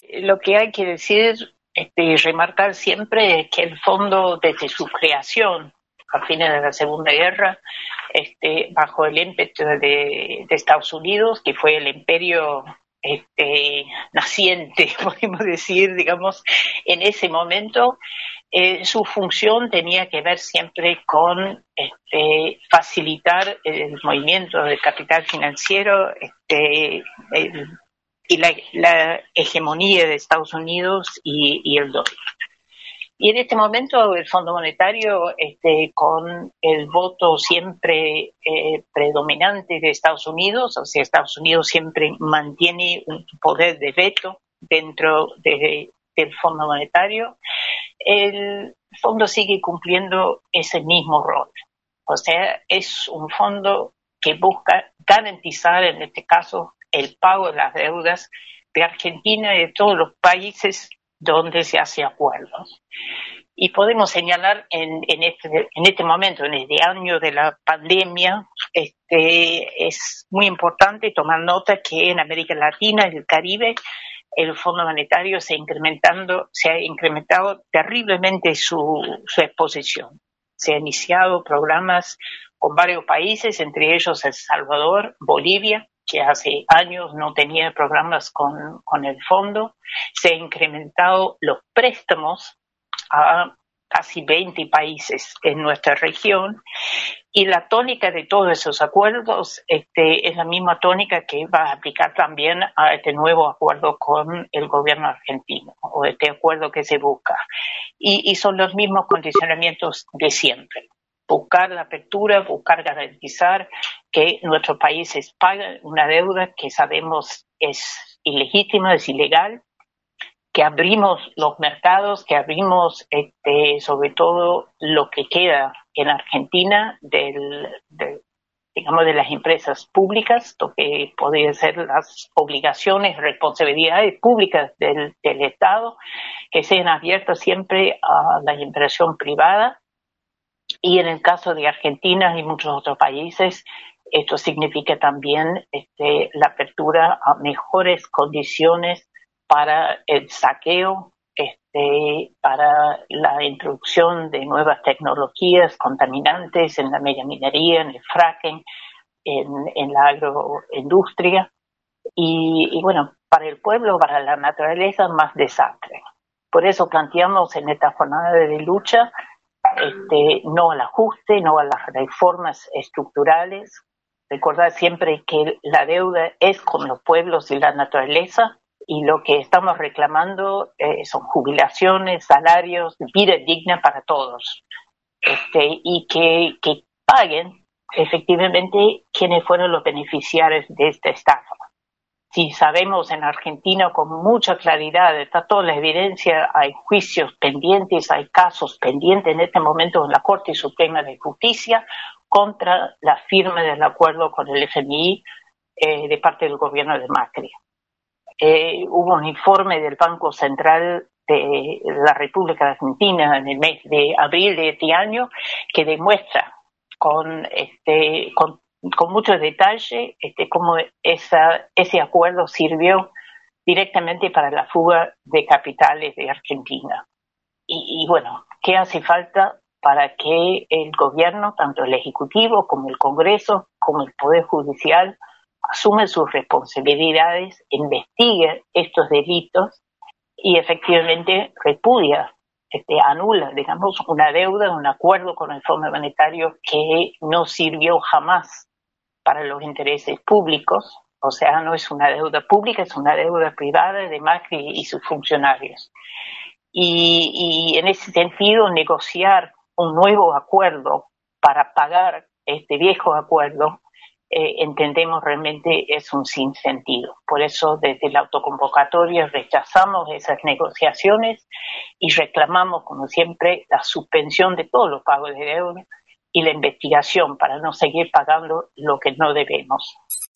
Lo que hay que decir y remarcar siempre es que el fondo, desde su creación a fines de la Segunda Guerra, bajo el ímpetu de Estados Unidos, que fue el imperio naciente, podemos decir, digamos, en ese momento, su función tenía que ver siempre con facilitar el movimiento del capital financiero, y la hegemonía de Estados Unidos y el dólar. Y en este momento el Fondo Monetario, con el voto siempre predominante de Estados Unidos, o sea, Estados Unidos siempre mantiene un poder de veto dentro del Fondo Monetario, el fondo sigue cumpliendo ese mismo rol. O sea, es un fondo que busca garantizar, en este caso, el pago de las deudas de Argentina y de todos los países donde se hace acuerdos. Y podemos señalar en este momento, en este año de la pandemia, es muy importante tomar nota que en América Latina y el Caribe el Fondo Monetario se ha incrementado terriblemente su exposición. Se han iniciado programas con varios países, entre ellos El Salvador, Bolivia, que hace años no tenía programas con el fondo. Se han incrementado los préstamos a casi 20 países en nuestra región, y la tónica de todos esos acuerdos es la misma tónica que va a aplicar también a este nuevo acuerdo con el gobierno argentino, o este acuerdo que se busca. Y son los mismos condicionamientos de siempre. Buscar la apertura, buscar garantizar que nuestros países paguen una deuda que sabemos es ilegítima, es ilegal, que abrimos los mercados, que abrimos sobre todo lo que queda en Argentina digamos, de las empresas públicas, lo que podrían ser las obligaciones, responsabilidades públicas del Estado, que sean abiertas siempre a la inversión privada. Y en el caso de Argentina y muchos otros países, esto significa también la apertura a mejores condiciones para el saqueo, para la introducción de nuevas tecnologías contaminantes en la megaminería, en el fracking, en la agroindustria, y bueno, para el pueblo, para la naturaleza, más desastre. Por eso planteamos en esta jornada de lucha no al ajuste, no a las reformas estructurales. Recordar siempre que la deuda es con los pueblos y la naturaleza, y lo que estamos reclamando son jubilaciones, salarios, vida digna para todos, y que paguen efectivamente quienes fueron los beneficiarios de esta estafa. Si sabemos en Argentina con mucha claridad, está toda la evidencia, hay juicios pendientes, hay casos pendientes en este momento en la Corte Suprema de Justicia contra la firma del acuerdo con el FMI de parte del gobierno de Macri. Hubo un informe del Banco Central de la República Argentina en el mes de abril de este año que demuestra con mucho detalle cómo ese acuerdo sirvió directamente para la fuga de capitales de Argentina. Y bueno, ¿qué hace falta para que el gobierno, tanto el Ejecutivo como el Congreso, como el Poder Judicial, asume sus responsabilidades, investigue estos delitos y efectivamente repudia, anula, digamos, una deuda, un acuerdo con el Fondo Monetario que no sirvió jamás para los intereses públicos? O sea, no es una deuda pública, es una deuda privada de Macri y sus funcionarios. Y en ese sentido, negociar un nuevo acuerdo para pagar este viejo acuerdo, entendemos realmente es un sinsentido. Por eso, desde la autoconvocatoria rechazamos esas negociaciones y reclamamos, como siempre, la suspensión de todos los pagos de deuda y la investigación para no seguir pagando lo que no debemos.